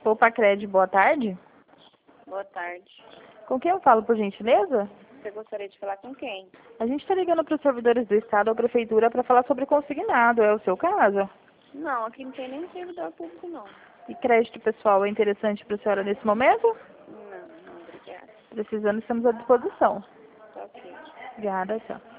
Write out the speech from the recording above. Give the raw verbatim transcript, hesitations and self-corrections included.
Poupa Cred, boa tarde. Boa tarde. Com quem eu falo, por gentileza? Você gostaria de falar com quem? A gente está ligando para os servidores do Estado ou Prefeitura para falar sobre consignado. É o seu caso? Não, aqui não tem nem servidor público, não. E crédito pessoal é interessante para a senhora nesse momento? Não, não, obrigada. Precisando, estamos à disposição. Tá ok. Obrigada, tchau.